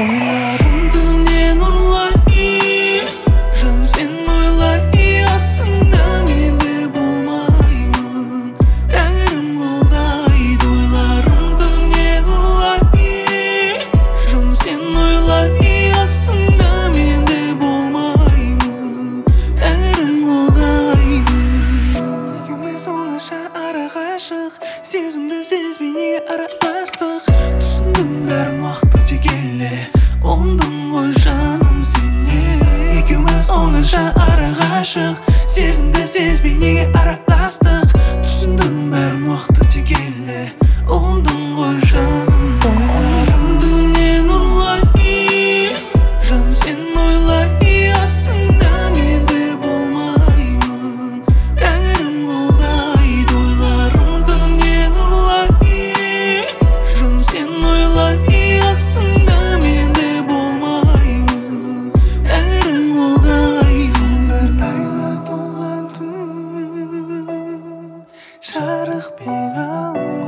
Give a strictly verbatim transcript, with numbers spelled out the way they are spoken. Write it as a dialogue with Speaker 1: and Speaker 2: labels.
Speaker 1: Ойларымды мен ұрлай, жан сен ойлай, асында менде болмаймын. Тәңірім қолдайды. Ойларымды мен ұрлай, жан сен ойлай, асында менде болмаймын. Тәңірім қолдайды. Екеуміз оңаша ара ғашық, сезімді сезбей неге араластық? Түсіндім бәрін уақыт өте келе, оңдың ғой жаным сене. Екеуміз оңаша ара ғашық, сезімді сезбей неге араластық? Түсіндім бәрін уақыт өте келе, оңдың ғой жаным. Ойларымды мен ұрлай, жан сен ойлай, асында менде болмаймын. Тәңірім қолдайды. Ойларымды мен ұрлай, жан сен ойлай, асында менде болмаймын. Тәңірім қолдайды. Сондар айға толған түн, жарықпен алып